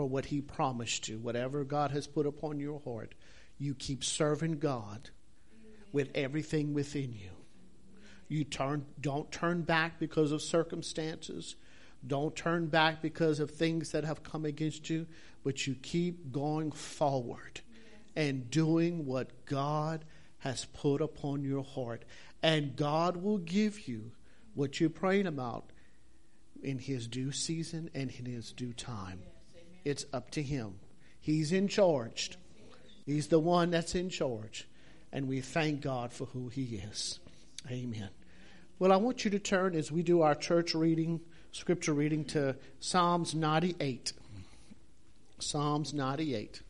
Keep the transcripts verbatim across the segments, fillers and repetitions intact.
for what he promised you. Whatever God has put upon your heart, you keep serving God with everything within you. You turn, don't turn back because of circumstances. Don't turn back because of things that have come against you, but you keep going forward and doing what God has put upon your heart. And God will give you what you're praying about in his due season and in his due time. It's up to him. He's in charge. He's the one that's in charge. And we thank God for who he is. Amen. Well, I want you to turn as we do our church reading, scripture reading, to Psalms ninety-eight. Psalms ninety-eight.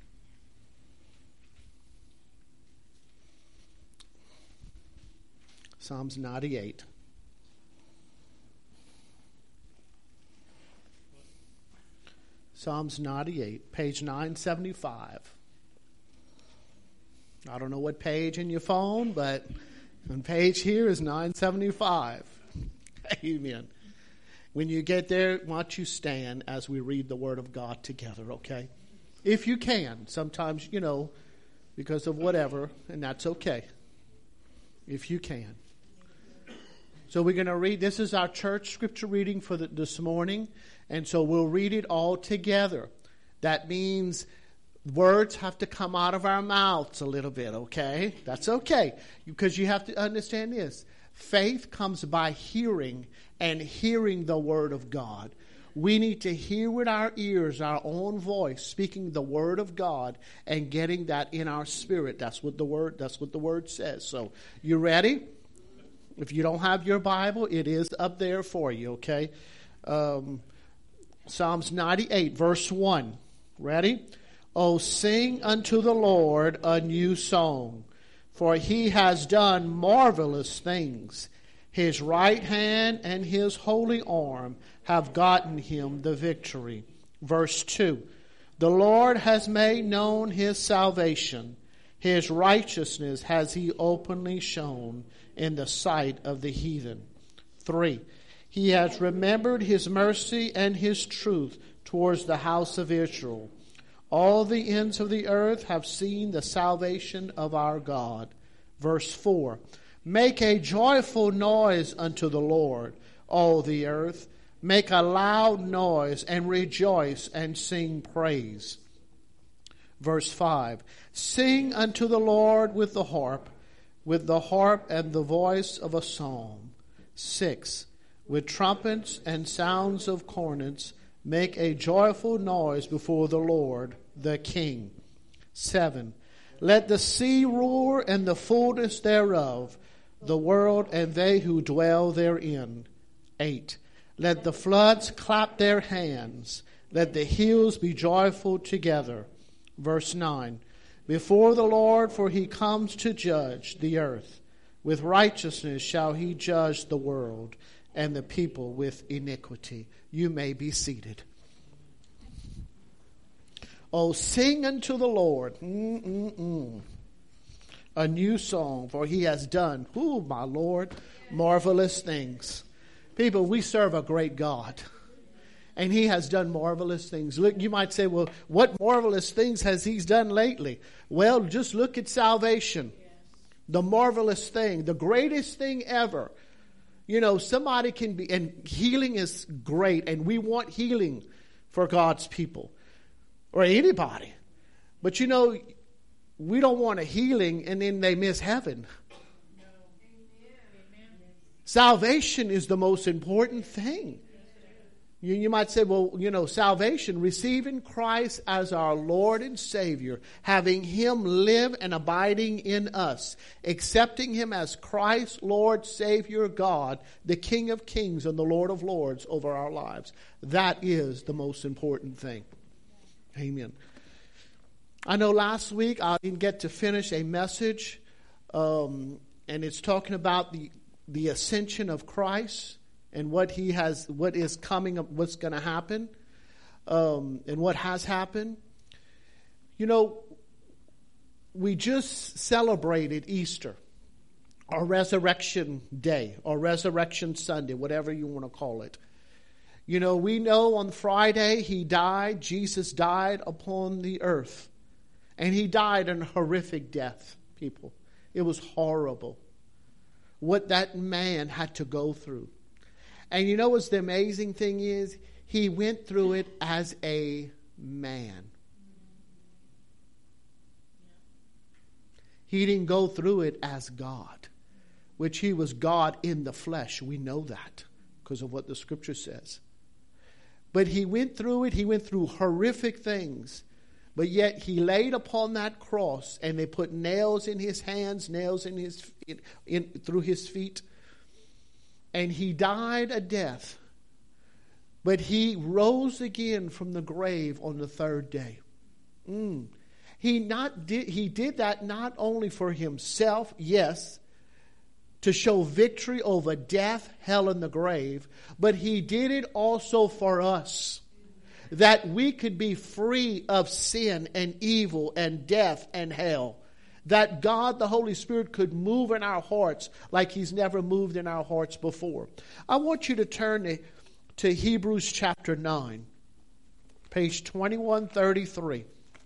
Psalms ninety-eight. Psalms ninety-eight, page nine seventy-five. I don't know what page in your phone, but the page here is nine seventy-five. Amen. When you get there, why don't you stand as we read the Word of God together, okay? If you can. Sometimes, you know, because of whatever, and that's okay. If you can. So we're going to read, this is our church scripture reading for the, this morning, and so we'll read it all together. That means words have to come out of our mouths a little bit, okay? That's okay, because you have to understand this. Faith comes by hearing, and hearing the Word of God. We need to hear with our ears, our own voice, speaking the Word of God, and getting that in our spirit. That's what the Word, that's what the Word says. So, you ready? If you don't have your Bible, it is up there for you, okay? Um, Psalms ninety-eight, verse one. Ready? Oh, sing unto the Lord a new song, for he has done marvelous things. His right hand and his holy arm have gotten him the victory. Verse two. The Lord has made known his salvation. His righteousness has he openly shown in the sight of the heathen. Three. He has remembered his mercy and his truth towards the house of Israel. All the ends of the earth have seen the salvation of our God. Verse four. Make a joyful noise unto the Lord, all the earth. Make a loud noise and rejoice and sing praise. Verse five. Sing unto the Lord with the harp, with the harp and the voice of a psalm. Six. With trumpets and sounds of cornets, make a joyful noise before the Lord, the King. Seven. Let the sea roar and the fullness thereof, the world and they who dwell therein. Eight. Let the floods clap their hands. Let the hills be joyful together. Verse nine. Before the Lord, for he comes to judge the earth. With righteousness shall he judge the world, and the people with iniquity. You may be seated. Oh, sing unto the Lord Mm-mm-mm. a new song, for he has done, ooh, my Lord, marvelous things. People, we serve a great God, and he has done marvelous things. Look, you might say, well, what marvelous things has he done lately? Well, just look at salvation. The marvelous thing, the greatest thing ever. You know, somebody can be, and healing is great, and we want healing for God's people, or anybody. But you know, we don't want a healing and then they miss heaven. No. Salvation is the most important thing. You, you might say, well, you know, salvation, receiving Christ as our Lord and Savior, having him live and abiding in us, accepting him as Christ, Lord, Savior, God, the King of Kings and the Lord of Lords over our lives. That is the most important thing. Amen. I know last week I didn't get to finish a message, um, and it's talking about the, the ascension of Christ and what he has, what is coming, what's going to happen, um, and what has happened. You know, we just celebrated Easter, or Resurrection Day, or Resurrection Sunday, whatever you want to call it. You know, we know on Friday he died. Jesus died upon the earth. And he died a horrific death, people. It was horrible what that man had to go through. And you know what's the amazing thing is? He went through it as a man. He didn't go through it as God, which he was God in the flesh. We know that because of what the scripture says. But he went through it. He went through horrific things. But yet he laid upon that cross, and they put nails in his hands, nails in his in, in through his feet. And he died a death. But he rose again from the grave on the third day. Mm. He not did he did that not only for himself, yes, to show victory over death, hell, and the grave, but he did it also for us, that we could be free of sin and evil and death and hell. That God, the Holy Spirit, could move in our hearts like he's never moved in our hearts before. I want you to turn to, to Hebrews chapter nine, page twenty-one thirty-three.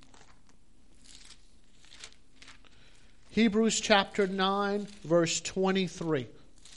Hebrews chapter nine, verse twenty-three.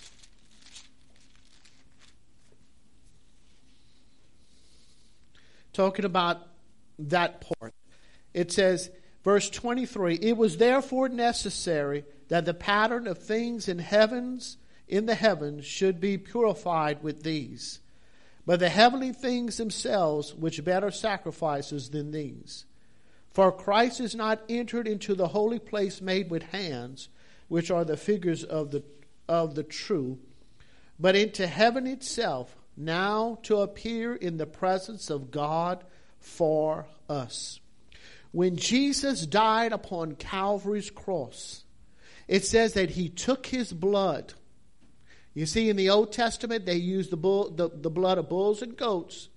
Talking about that part. It says, verse twenty-three, it was therefore necessary that the pattern of things in heavens, in the heavens, should be purified with these. But the heavenly things themselves, which better sacrifices than these. For Christ is not entered into the holy place made with hands, which are the figures of the of the true, but into heaven itself, now to appear in the presence of God for us. When Jesus died upon Calvary's cross, it says that he took his blood. You see, in the Old Testament, they used the, bull, the, the blood of bulls and goats.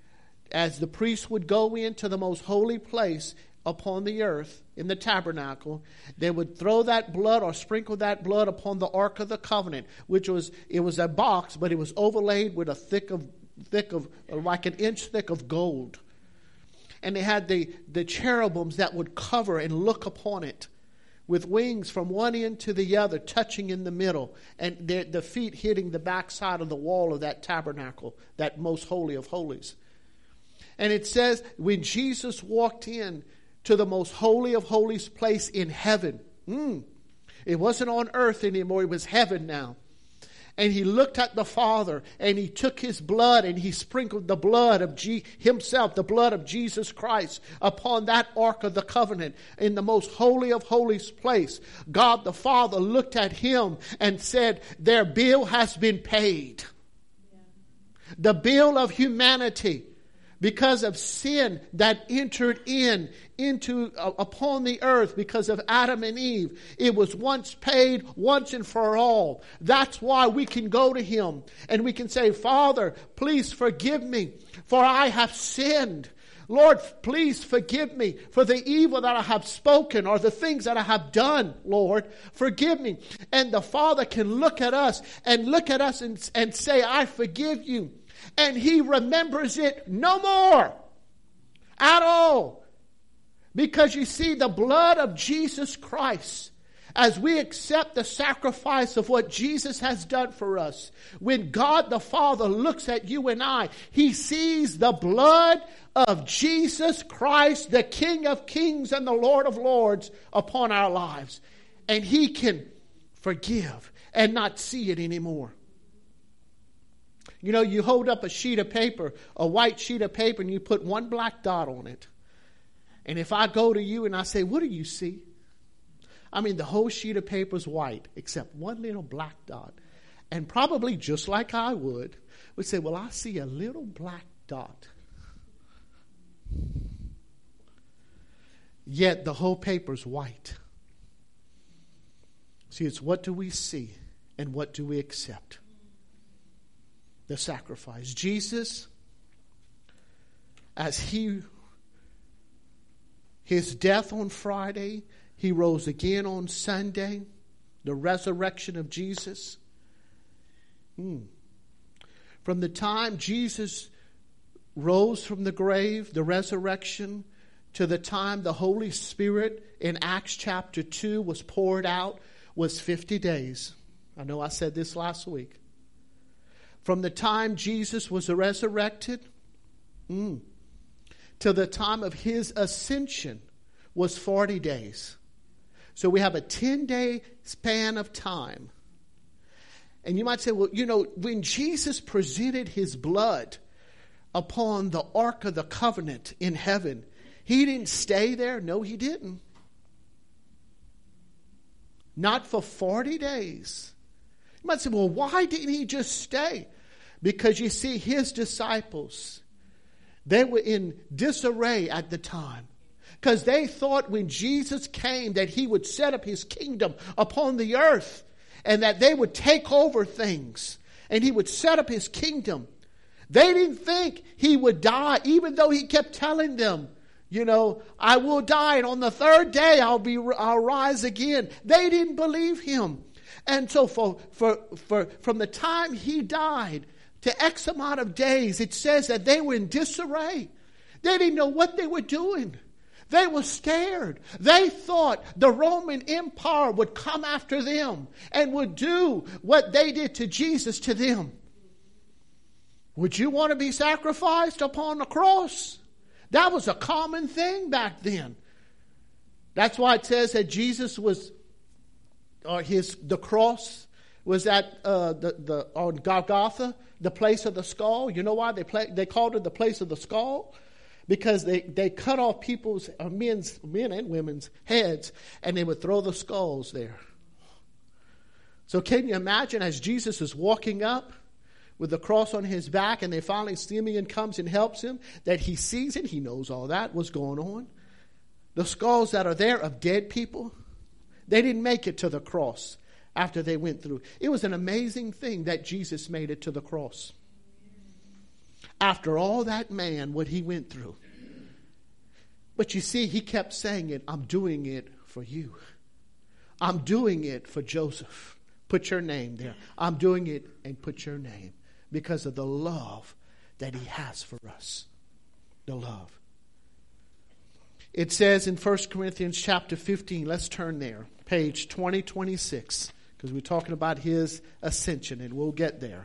As the priest would go into the most holy place upon the earth, in the tabernacle, they would throw that blood or sprinkle that blood upon the Ark of the Covenant, which was, it was a box, but it was overlaid with a thick of, thick of, like an inch thick of gold. And they had the, the cherubims that would cover and look upon it, with wings from one end to the other, touching in the middle, and the, the feet hitting the backside of the wall of that tabernacle, that most holy of holies. And it says, when Jesus walked in to the most holy of holies place in heaven, mm, it wasn't on earth anymore, it was heaven now. And he looked at the Father, and he took his blood, and he sprinkled the blood of G- himself, the blood of Jesus Christ, upon that Ark of the Covenant in the most holy of holies place. God the Father looked at him and said, their bill has been paid. Yeah. The bill of humanity, because of sin that entered in into uh, upon the earth because of Adam and Eve. It was once paid, once and for all. That's why we can go to him and we can say, Father, please forgive me, for I have sinned. Lord, please forgive me for the evil that I have spoken or the things that I have done, Lord. Forgive me. And the Father can look at us and look at us and, and say, I forgive you. And he remembers it no more at all. Because you see, the blood of Jesus Christ, as we accept the sacrifice of what Jesus has done for us, when God the Father looks at you and I, he sees the blood of Jesus Christ, the King of Kings and the Lord of Lords, upon our lives. And he can forgive and not see it anymore. You know, you hold up a sheet of paper, a white sheet of paper, and you put one black dot on it. And if I go to you and I say, what do you see? I mean, the whole sheet of paper is white, except one little black dot. And probably just like I would, would say, well, I see a little black dot. Yet the whole paper is white. See, it's what do we see and what do we accept? The sacrifice. Jesus, as he, his death on Friday, he rose again on Sunday, the resurrection of Jesus. Hmm. From the time Jesus rose from the grave, the resurrection, to the time the Holy Spirit in Acts chapter two was poured out was fifty days. I know I said this last week. From the time Jesus was resurrected mm, to the time of his ascension was forty days. So we have a ten-day span of time. And you might say, well, you know, when Jesus presented his blood upon the Ark of the Covenant in heaven, he didn't stay there. No, he didn't. Not for forty days. You might say, well, why didn't he just stay? Because you see, his disciples, they were in disarray at the time. Because they thought when Jesus came that he would set up his kingdom upon the earth and that they would take over things and he would set up his kingdom. They didn't think he would die, even though he kept telling them, you know, I will die and on the third day I'll be, I'll rise again. They didn't believe him. And so for, for, for, from the time he died to X amount of days, it says that they were in disarray. They didn't know what they were doing. They were scared. They thought the Roman Empire would come after them and would do what they did to Jesus to them. Would you want to be sacrificed upon the cross? That was a common thing back then. That's why it says that Jesus was, or his the cross was at uh, the the on Golgotha, the place of the skull. You know why they play, they called it the place of the skull? Because they, they cut off people's uh, men's men and women's heads, and they would throw the skulls there. So can you imagine as Jesus is walking up with the cross on his back, and they finally Simeon comes and helps him, that he sees it, he knows all that, what's going on. The skulls that are there of dead people, they didn't make it to the cross after they went through. It was an amazing thing that Jesus made it to the cross. After all that man, what he went through. But you see, he kept saying it, I'm doing it for you. I'm doing it for Joseph. Put your name there. I'm doing it and put your name. Because of the love that he has for us. The love. It says in First Corinthians chapter fifteen, let's turn there. Page twenty twenty-six. Because we're talking about his ascension and we'll get there.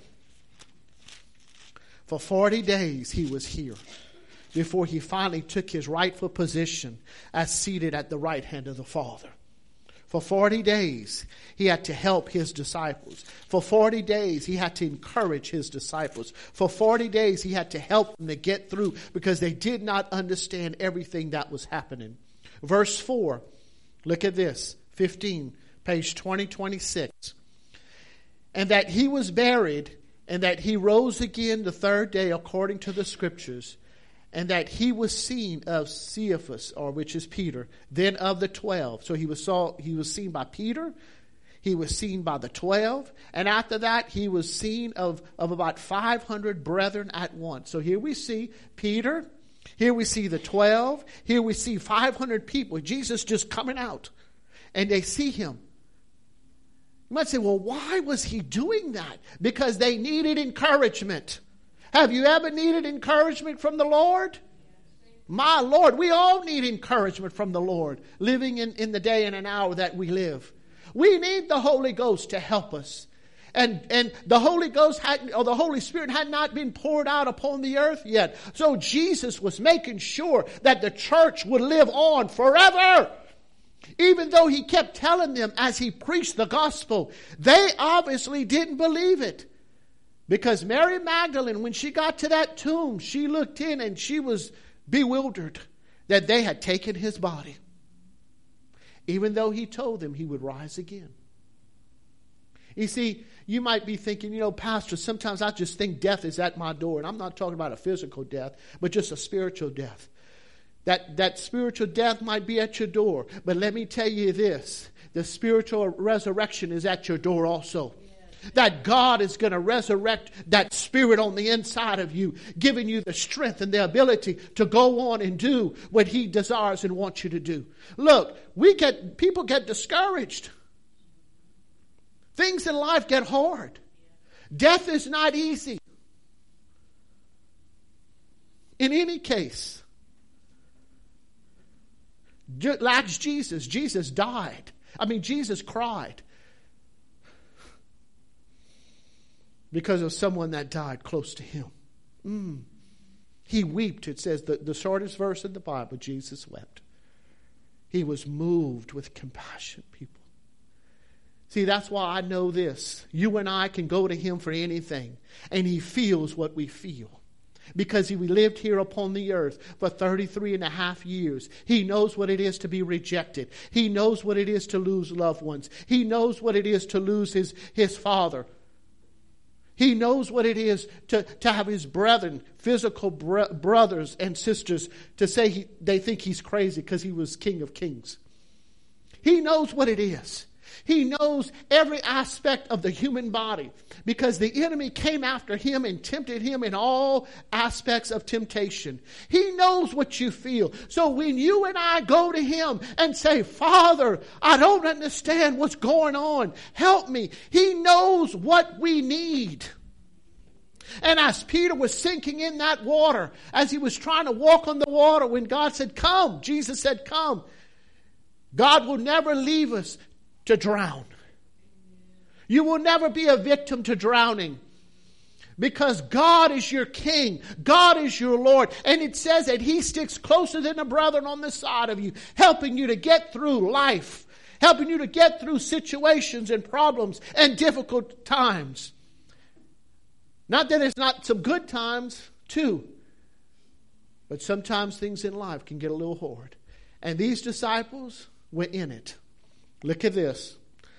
For forty days he was here before he finally took his rightful position as seated at the right hand of the Father. For forty days, he had to help his disciples. For forty days, he had to encourage his disciples. For forty days, he had to help them to get through because they did not understand everything that was happening. Verse four, look at this, fifteen, page twenty twenty-six. And that he was buried, and that he rose again the third day according to the scriptures, and that he was seen of Cephas, or which is Peter, then of the twelve. So he was saw he was seen by Peter, he was seen by the twelve, and after that he was seen of, of about five hundred brethren at once. So here we see Peter, here we see the twelve, here we see five hundred people. Jesus just coming out, and they see him. You might say, well, why was he doing that? Because they needed encouragement. Have you ever needed encouragement from the Lord? My Lord, we all need encouragement from the Lord, living in, in the day and an hour that we live. We need the Holy Ghost to help us. And, and the Holy Ghost had, or the Holy Spirit had not been poured out upon the earth yet. So Jesus was making sure that the church would live on forever. Even though he kept telling them as he preached the gospel, they obviously didn't believe it. Because Mary Magdalene, when she got to that tomb, she looked in and she was bewildered that they had taken his body. Even though he told them he would rise again. You see, you might be thinking, you know, Pastor, sometimes I just think death is at my door. And I'm not talking about a physical death, but just a spiritual death. That, that spiritual death might be at your door. But let me tell you this. The spiritual resurrection is at your door also. That God is going to resurrect that spirit on the inside of you, giving you the strength and the ability to go on and do what he desires and wants you to do. Look, we get people get discouraged. Things in life get hard. Death is not easy. In any case, like Jesus, Jesus died. I mean, Jesus cried because of someone that died close to him. Mm. He wept. It says the, the shortest verse in the Bible, Jesus wept. He was moved with compassion, people. See, that's why I know this. You and I can go to him for anything, and he feels what we feel. Because he lived here upon the earth for thirty-three and a half years. He knows what it is to be rejected. He knows what it is to lose loved ones. He knows what it is to lose his, his father. He knows what it is to, to have his brethren, physical br- brothers and sisters, to say he, they think he's crazy because he was King of Kings. He knows what it is. He knows every aspect of the human body because the enemy came after him and tempted him in all aspects of temptation. He knows what you feel. So when you and I go to him and say, Father, I don't understand what's going on. Help me. He knows what we need. And as Peter was sinking in that water, as he was trying to walk on the water, when God said, come, Jesus said, come. God will never leave us to drown. You will never be a victim to drowning because God is your King. God is your Lord. And it says that he sticks closer than a brother on the side of you, helping you to get through life, helping you to get through situations and problems and difficult times. Not that it's not some good times too, but sometimes things in life can get a little hard. And these disciples were in it. Look at this.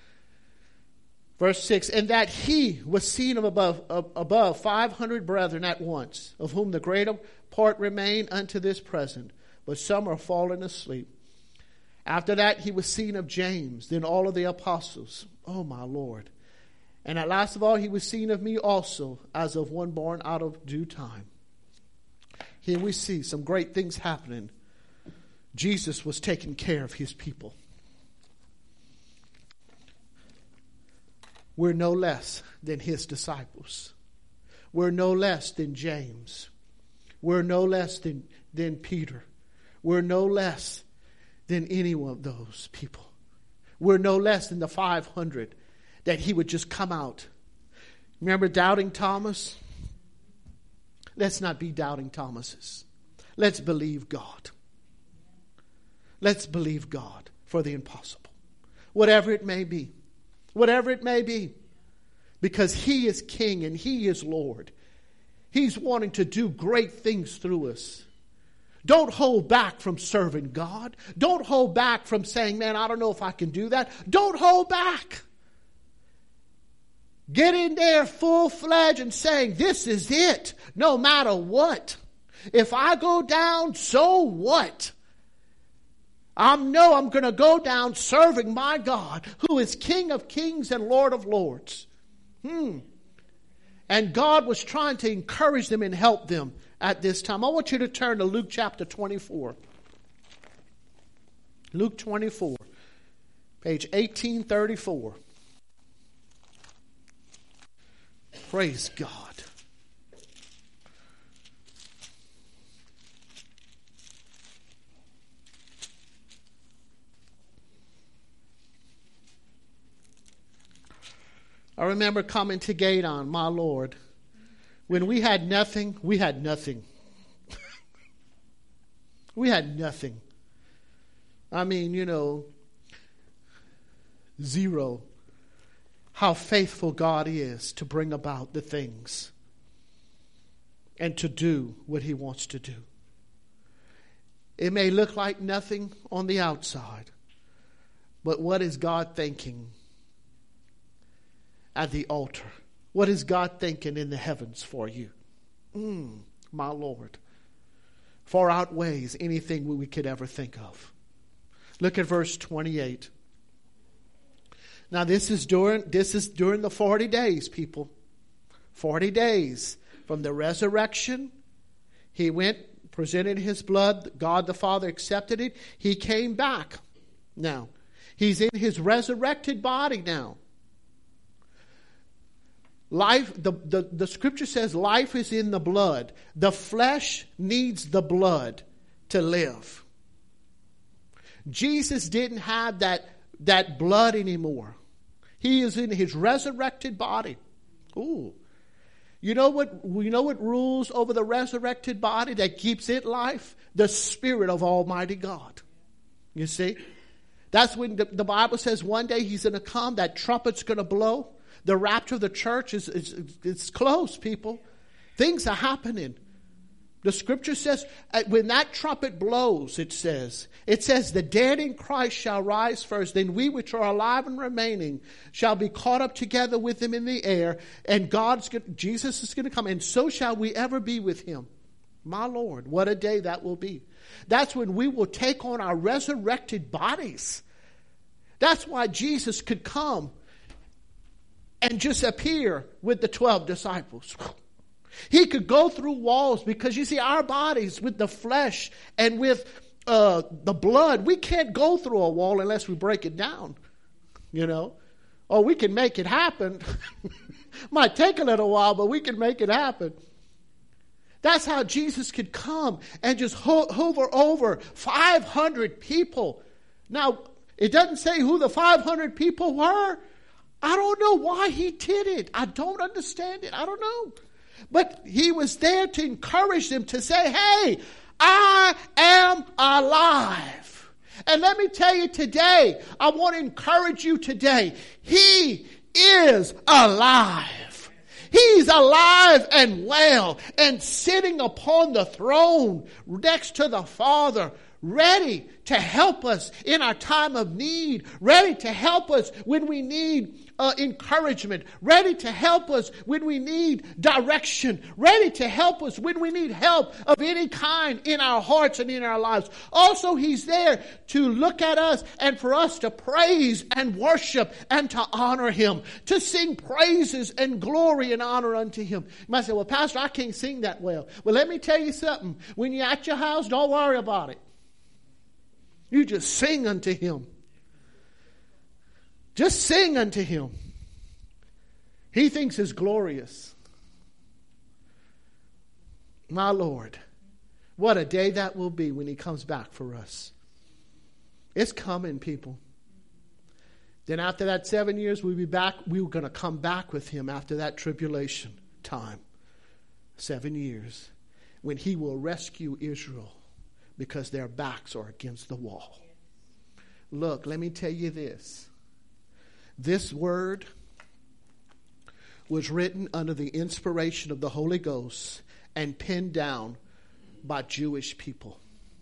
Verse six, and that he was seen of above, of above five hundred brethren at once, of whom the greater part remain unto this present, but some are fallen asleep. After that he was seen of James, then all of the apostles. Oh my Lord. And at last of all he was seen of me also, as of one born out of due time. Here we see some great things happening. Jesus was taking care of his people. We're no less than his disciples. We're no less than James. We're no less than, than Peter. We're no less than any one of those people. We're no less than the five hundred that he would just come out. Remember doubting Thomas? Let's not be doubting Thomases. Let's believe God. Let's believe God for the impossible. Whatever it may be. Whatever it may be. Because he is King and he is Lord. He's wanting to do great things through us. Don't hold back from serving God. Don't hold back from saying, man, I don't know if I can do that. Don't hold back. Get in there full-fledged and saying, this is it, no matter what. If I go down, so what? I know I'm going to go down serving my God, who is King of kings and Lord of lords. Hmm. And God was trying to encourage them and help them at this time. I want you to turn to Luke chapter twenty-four. Luke twenty-four, page eighteen thirty-four. Praise God. I remember coming to Gaydon, my Lord. When we had nothing, we had nothing. We had nothing. I mean, you know, zero. How faithful God is to bring about the things and to do what he wants to do. It may look like nothing on the outside, but what is God thinking at the altar? What is God thinking in the heavens for you? Mm, my Lord. Far outweighs anything we could ever think of. Look at verse twenty-eight. Now this is during this is during the forty days, people. Forty days from the resurrection. He went, presented his blood. God the Father accepted it. He came back. Now, he's in his resurrected body now. Life, the, the, the scripture says life is in the blood. The flesh needs the blood to live. Jesus didn't have that, that blood anymore. He is in his resurrected body. Ooh. You know what, you know what rules over the resurrected body that keeps it life? The Spirit of Almighty God. You see? That's when the, the Bible says one day he's going to come, that trumpet's going to blow. The rapture of the church is, is, is close, people. Things are happening. The scripture says, uh, when that trumpet blows, it says, it says, the dead in Christ shall rise first, then we which are alive and remaining shall be caught up together with him in the air, and God's going, Jesus is going to come, and so shall we ever be with him. My Lord, what a day that will be. That's when we will take on our resurrected bodies. That's why Jesus could come and just appear with the twelve disciples. He could go through walls because, you see, our bodies with the flesh and with uh, the blood, we can't go through a wall unless we break it down, you know. Or we can make it happen. Might take a little while, but we can make it happen. That's how Jesus could come and just ho- hover over five hundred people. Now, it doesn't say who the five hundred people were. I don't know why he did it. I don't understand it. I don't know. But he was there to encourage them to say, hey, I am alive. And let me tell you today, I want to encourage you today. He is alive. He's alive and well and sitting upon the throne next to the Father, ready to help us in our time of need, ready to help us when we need uh, encouragement, ready to help us when we need direction, ready to help us when we need help of any kind in our hearts and in our lives. Also, he's there to look at us and for us to praise and worship and to honor him, to sing praises and glory and honor unto him. You might say, well, Pastor, I can't sing that well. Well, let me tell you something. When you're at your house, don't worry about it. You just sing unto him. Just sing unto him. He thinks it's glorious. My Lord, what a day that will be when he comes back for us. It's coming, people. Then after that seven years, we'll be back. We're going to come back with him after that tribulation time. Seven years. When he will rescue Israel. Because their backs are against the wall. Look, let me tell you this. This word was written under the inspiration of the Holy Ghost and penned down by Jewish people.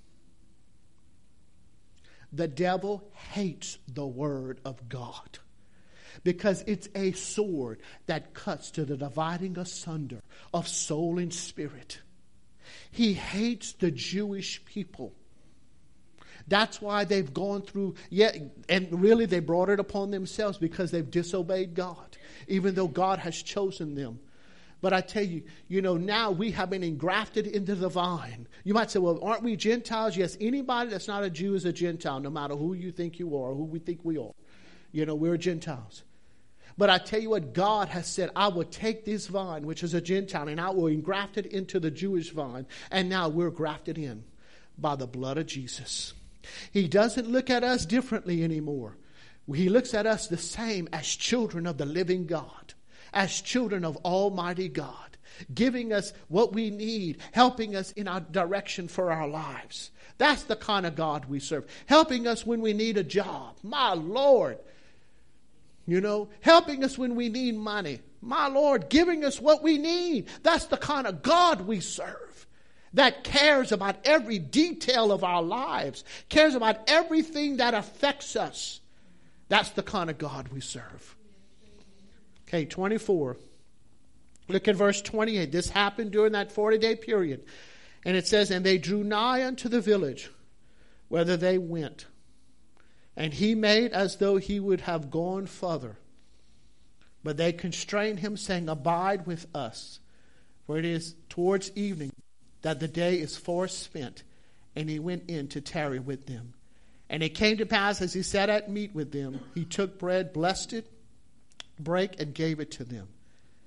The devil hates the word of God because it's a sword that cuts to the dividing asunder of soul and spirit. He hates the Jewish people. That's why they've gone through, yeah, and really they brought it upon themselves because they've disobeyed God, even though God has chosen them. But I tell you, you know, now we have been engrafted into the vine. You might say, well, aren't we Gentiles? Yes, anybody that's not a Jew is a Gentile, no matter who you think you are or who we think we are. You know, we're Gentiles. But I tell you what, God has said, I will take this vine, which is a Gentile, and I will engraft it into the Jewish vine. And now we're grafted in by the blood of Jesus. He doesn't look at us differently anymore. He looks at us the same as children of the living God, as children of Almighty God, giving us what we need, helping us in our direction for our lives. That's the kind of God we serve. Helping us when we need a job. My Lord. You know, helping us when we need money. My Lord, giving us what we need. That's the kind of God we serve. That cares about every detail of our lives. Cares about everything that affects us. That's the kind of God we serve. Okay, twenty-four. Look at verse twenty-eight. This happened during that forty-day period. And it says, and they drew nigh unto the village, whither they went. And he made as though he would have gone further. But they constrained him, saying, abide with us. For it is towards evening that the day is far spent. And he went in to tarry with them. And it came to pass, as he sat at meat with them, he took bread, blessed it, brake, and gave it to them.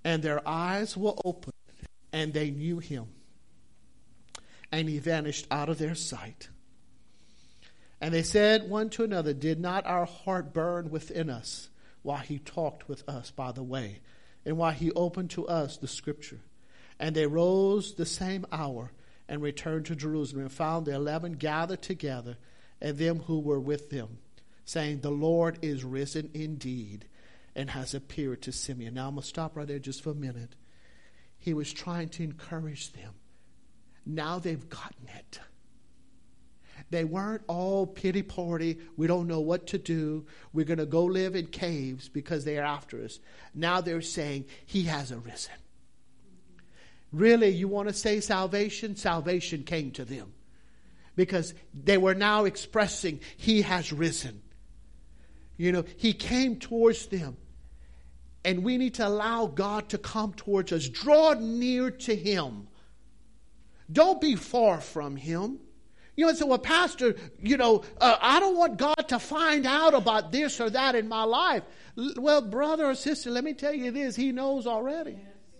And their eyes were opened, and they knew him. And he vanished out of their sight. And they said one to another, did not our heart burn within us while he talked with us by the way, and while he opened to us the scripture? And they rose the same hour and returned to Jerusalem, and found the eleven gathered together, and them who were with them, saying, the Lord is risen indeed, and has appeared to Simeon. Now I'm going to stop right there just for a minute. He was trying to encourage them. Now they've gotten it. They weren't all pity party. We don't know what to do. We're going to go live in caves because they are after us. Now they're saying he has arisen. Really, you want to say salvation? Salvation came to them. Because they were now expressing he has risen. You know, he came towards them. And we need to allow God to come towards us. Draw near to him. Don't be far from him. You know, so well, Pastor, you know, uh, I don't want God to find out about this or that in my life. L- well, brother or sister, let me tell you this. He knows already.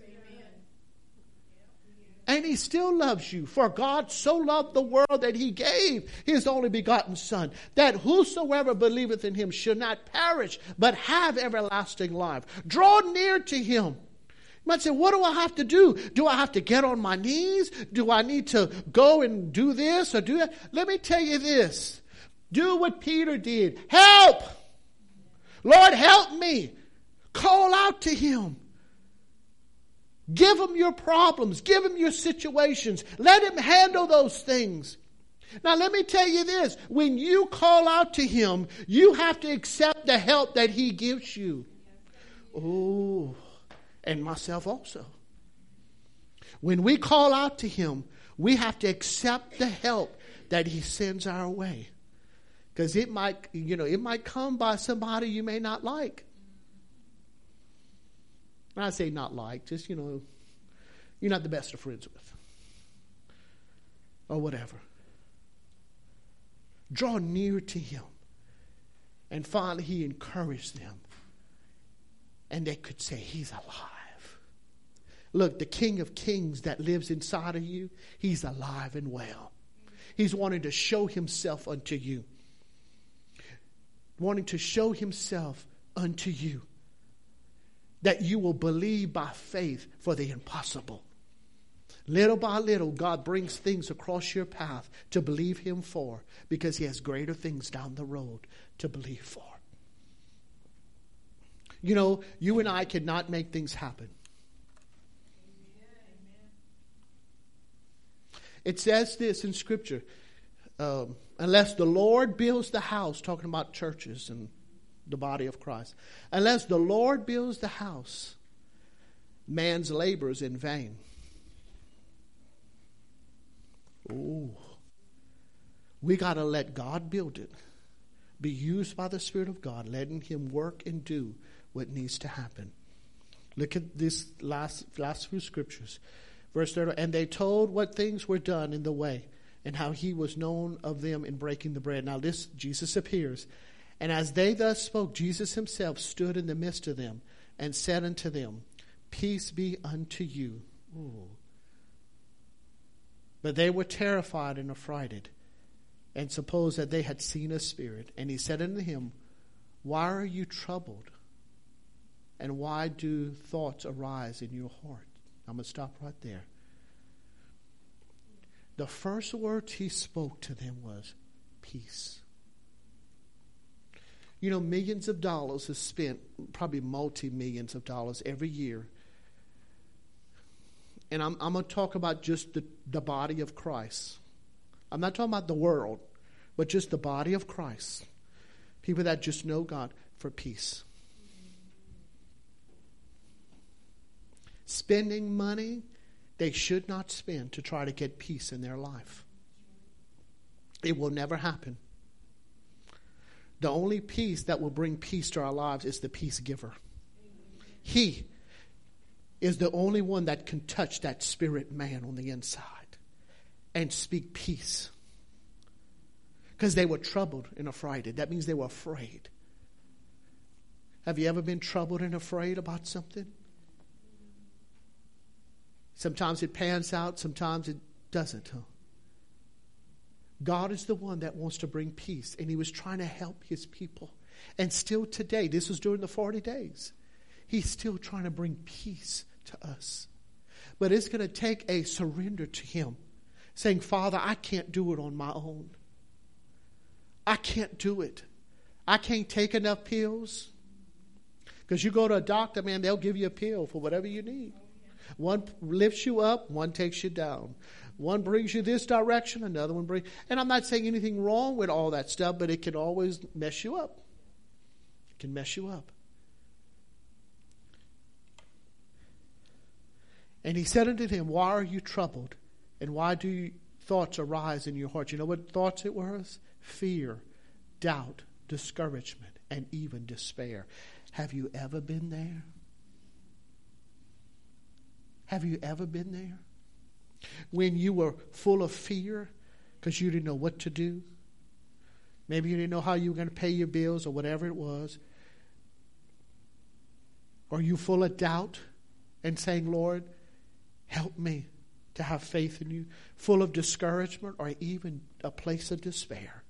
And he still loves you. For God so loved the world that he gave his only begotten Son, that whosoever believeth in him should not perish, but have everlasting life. Draw near to him. You might say, what do I have to do? Do I have to get on my knees? Do I need to go and do this or do that? Let me tell you this. Do what Peter did. Help! Lord, help me. Call out to him. Give him your problems. Give him your situations. Let him handle those things. Now let me tell you this. When you call out to him, you have to accept the help that he gives you. Oh, and myself also. When we call out to him, we have to accept the help that he sends our way. Because it might, you know, it might come by somebody you may not like. I say not like, just, you know, you're not the best of friends with. Or whatever. Draw near to him. And finally he encouraged them. And they could say, he's alive. Look, the King of Kings that lives inside of you, he's alive and well. He's wanting to show himself unto you. Wanting to show himself unto you. That you will believe by faith for the impossible. Little by little, God brings things across your path to believe him for, because he has greater things down the road to believe for. You know, you and I cannot make things happen. It says this in Scripture, um, unless the Lord builds the house, talking about churches and the body of Christ. Unless the Lord builds the house, man's labor is in vain. Oh, we got to let God build it. Be used by the Spirit of God, letting him work and do what needs to happen. Look at this last, last few scriptures. Verse thirty, and they told what things were done in the way, and how he was known of them in breaking the bread. Now this, Jesus appears. And as they thus spoke, Jesus himself stood in the midst of them and said unto them, peace be unto you. Ooh. But they were terrified and affrighted, and supposed that they had seen a spirit. And he said unto him, why are you troubled? And why do thoughts arise in your heart? I'm going to stop right there. The first words he spoke to them was peace. You know, millions of dollars is spent, probably multi-millions of dollars every year. And I'm, I'm going to talk about just the, the body of Christ. I'm not talking about the world, but just the body of Christ. People that just know God for peace. Spending money they should not spend to try to get peace in their life. It will never happen. The only peace that will bring peace to our lives is the peace giver. He is the only one that can touch that spirit man on the inside and speak peace. Because they were troubled and affrighted. That means they were afraid. Have you ever been troubled and afraid about something? Sometimes it pans out, sometimes it doesn't. Huh? God is the one that wants to bring peace, and he was trying to help his people. And still today, this was during the forty days, he's still trying to bring peace to us. But it's going to take a surrender to him, saying, Father, I can't do it on my own. I can't do it. I can't take enough pills. Because you go to a doctor, man, they'll give you a pill for whatever you need. One lifts you up, one takes you down. One brings you this direction, another one brings... And I'm not saying anything wrong with all that stuff, but it can always mess you up. It can mess you up. And he said unto him, why are you troubled? And why do you, thoughts arise in your heart? You know what thoughts it was? Fear, doubt, discouragement, and even despair. Have you ever been there? Have you ever been there? When you were full of fear because you didn't know what to do. Maybe you didn't know how you were going to pay your bills or whatever it was. Or you full of doubt and saying, Lord, help me to have faith in you. Full of discouragement or even a place of despair.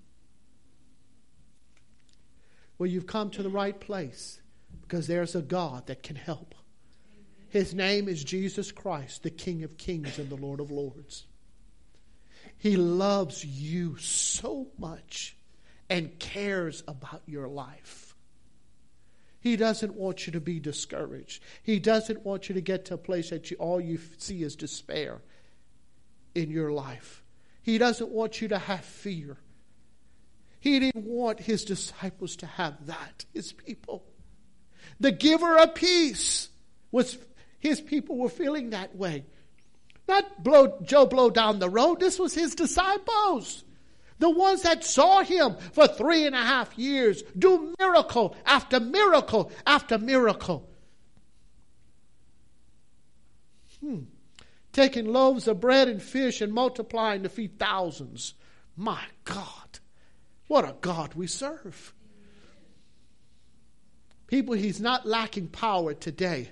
Well, you've come to the right place because there's a God that can help. His name is Jesus Christ, the King of Kings and the Lord of Lords. He loves you so much and cares about your life. He doesn't want you to be discouraged. He doesn't want you to get to a place that you, all you see is despair in your life. He doesn't want you to have fear. He didn't want his disciples to have that, his people. The giver of peace was... His people were feeling that way. Not blow, Joe Blow down the road. This was his disciples. The ones that saw him for three and a half years do miracle after miracle after miracle. Hmm. Taking loaves of bread and fish and multiplying to feed thousands. My God. What a God we serve. People, he's not lacking power today.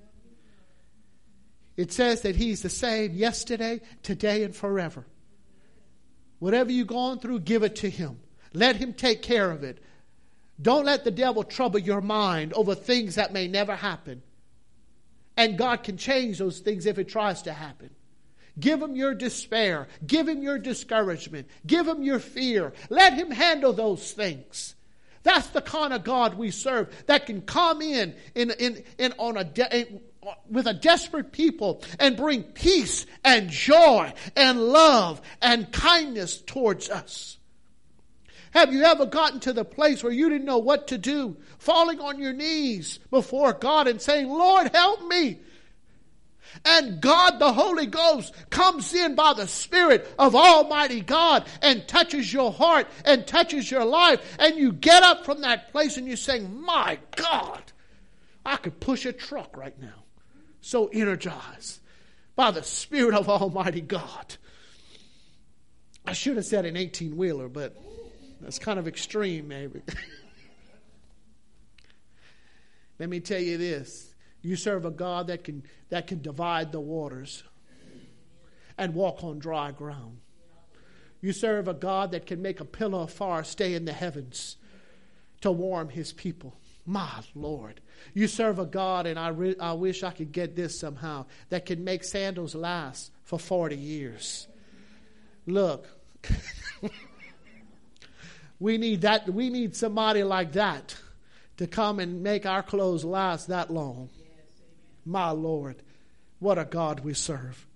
It says that he's the same yesterday, today, and forever. Whatever you're going through, give it to him. Let him take care of it. Don't let the devil trouble your mind over things that may never happen. And God can change those things if it tries to happen. Give him your despair. Give him your discouragement. Give him your fear. Let him handle those things. That's the kind of God we serve that can come in, in, in, in on a de- in, with a desperate people and bring peace and joy and love and kindness towards us. Have you ever gotten to the place where you didn't know what to do, falling on your knees before God and saying, Lord, help me? And God, the Holy Ghost, comes in by the Spirit of Almighty God and touches your heart and touches your life. And you get up from that place and you're saying, my God, I could push a truck right now. So energized by the Spirit of Almighty God. I should have said an eighteen-wheeler, but that's kind of extreme, maybe. Let me tell you this. You serve a God that can that can divide the waters and walk on dry ground. You serve a God that can make a pillar of fire stay in the heavens to warm his people. My Lord. You serve a God, and I, re- I wish I could get this somehow, that can make sandals last for forty years. Look, we need that. We need somebody like that to come and make our clothes last that long. My Lord, what a God we serve.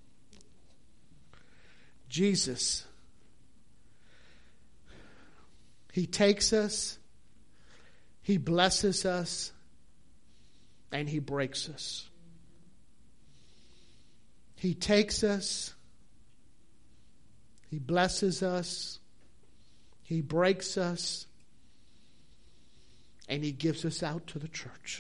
Jesus, he takes us, he blesses us, and he breaks us. He takes us, he blesses us, he breaks us, and he gives us out to the church.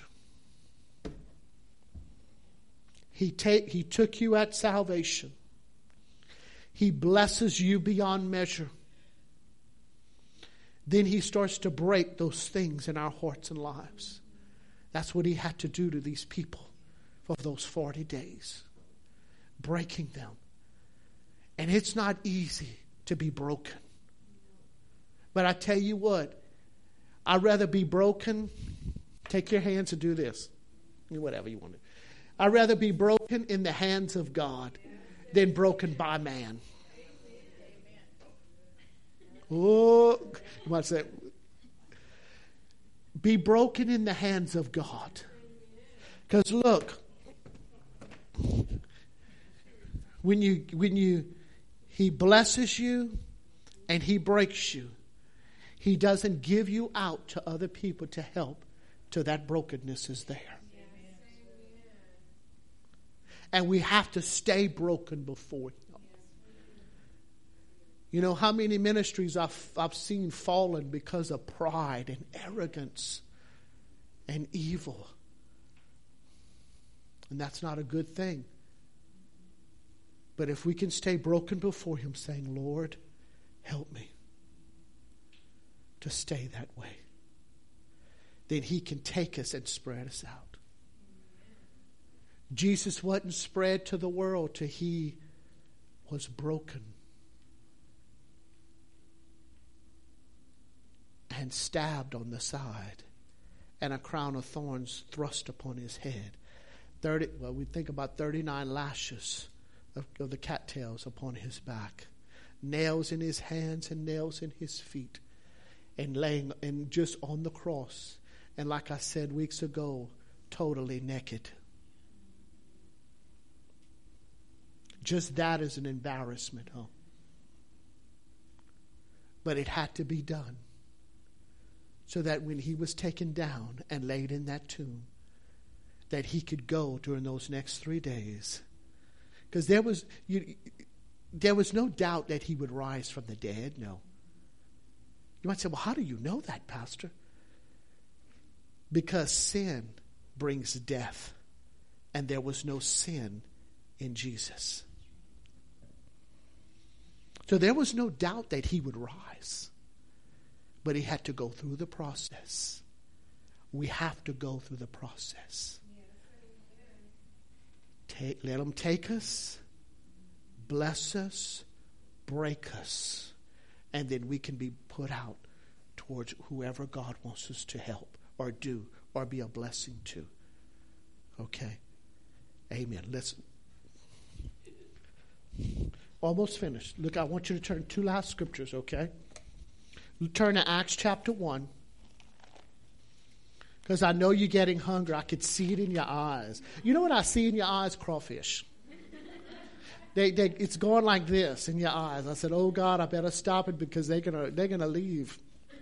He take, he took you at salvation. He blesses you beyond measure. Then he starts to break those things in our hearts and lives. That's what he had to do to these people for those forty days. breaking them. And it's not easy to be broken. But I tell you what, I'd rather be broken. Take your hands and do this. Whatever you want to. I'd rather be broken in the hands of God than broken by man. Oh, you might say, be broken in the hands of God. Because look, when you when you He blesses you and He breaks you, He doesn't give you out to other people to help till that brokenness is there. And we have to stay broken before Him. You know how many ministries I've, I've seen fallen because of pride and arrogance and evil. And that's not a good thing. But if we can stay broken before Him saying, Lord, help me to stay that way, then He can take us and spread us out. Jesus wasn't spread to the world till He was broken and stabbed on the side and a crown of thorns thrust upon His head. Thirty, well, we think about thirty-nine lashes of, of the cattails upon His back, nails in His hands and nails in His feet, and laying and just on the cross. And like I said weeks ago, totally naked. Just that is an embarrassment, huh? But it had to be done so that when He was taken down and laid in that tomb, that He could go during those next three days. Because there was you, there was no doubt that He would rise from the dead. No. You might say, well, how do you know that, Pastor? Because sin brings death, and there was no sin in Jesus. So there was no doubt that He would rise. But He had to go through the process. We have to go through the process. Take, let Him take us, bless us, break us, and then we can be put out towards whoever God wants us to help or do or be a blessing to. Okay? Amen. Listen. Almost finished. Look, I want you to turn two last scriptures, okay? Turn to Acts chapter one. Because I know you're getting hungry. I could see it in your eyes. You know what I see in your eyes? Crawfish. They, they, it's going like this in your eyes. I said, oh, God, I better stop it because they're going to they're gonna leave.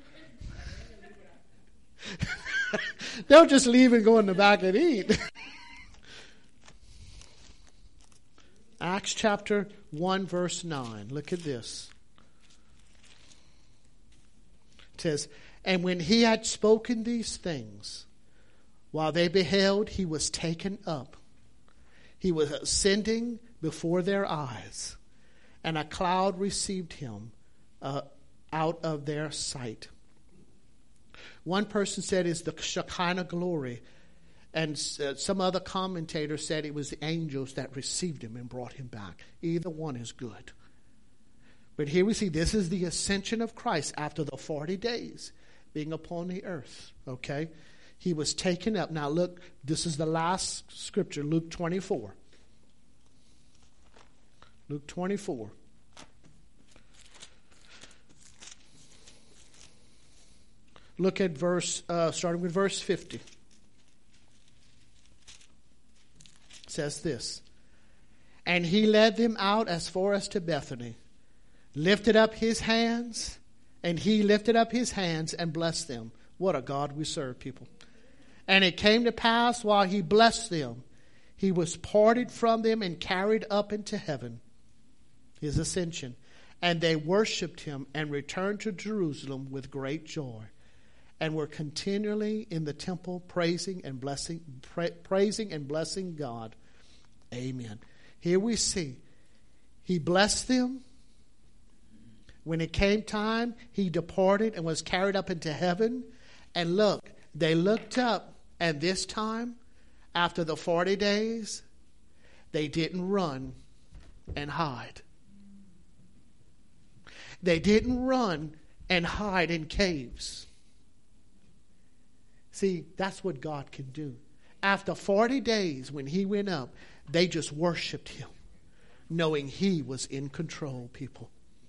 They'll just leave and go in the back and eat. Acts chapter one, verse nine. Look at this. It says, and when He had spoken these things, while they beheld, He was taken up. He was ascending before their eyes, and a cloud received Him uh, out of their sight. One person said it's the Shekinah glory, and uh, some other commentator said it was the angels that received Him and brought Him back. Either one is good. But here we see this is the ascension of Christ after the forty days being upon the earth. Okay? He was taken up. Now look, this is the last scripture, Luke twenty-four. Luke twenty-four. Look at verse, uh, starting with verse fifty. It says this. And He led them out as far as to Bethany, lifted up His hands, and He lifted up His hands and blessed them. What a God we serve, people. And it came to pass while He blessed them, He was parted from them and carried up into heaven, His ascension. And they worshipped Him and returned to Jerusalem with great joy, and were continually in the temple praising and blessing, pra- praising and blessing God. Amen. Here we see He blessed them. When it came time, He departed and was carried up into heaven. And look, they looked up, and this time, after the forty days, they didn't run and hide. They didn't run and hide in caves. See, that's what God can do. After forty days when he went up, they just worshiped him, knowing he was in control, people.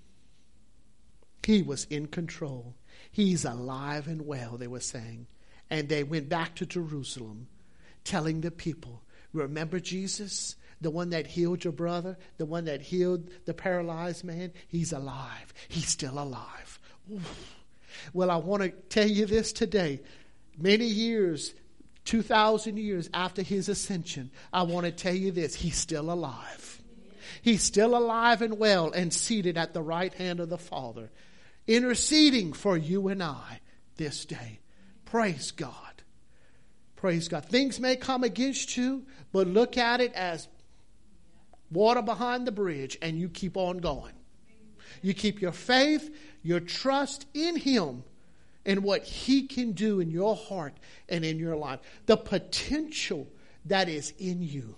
He was in control. He's alive and well, they were saying. And they went back to Jerusalem, telling the people, remember Jesus, the one that healed your brother, the one that healed the paralyzed man? He's alive. He's still alive. Oof. Well, I want to tell you this today. Many years, two thousand years after his ascension, I want to tell you this. He's still alive. He's still alive and well and seated at the right hand of the Father, interceding for you and I this day. Praise God. Praise God. Things may come against you, but look at it as water behind the bridge, and you keep on going. You keep your faith, your trust in him and what he can do in your heart and in your life. The potential that is in you.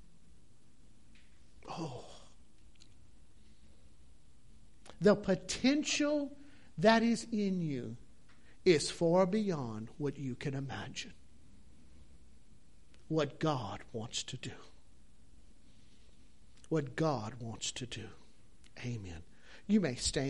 Oh. The potential that is in you is far beyond what you can imagine. What God wants to do. What God wants to do. Amen. You may stand.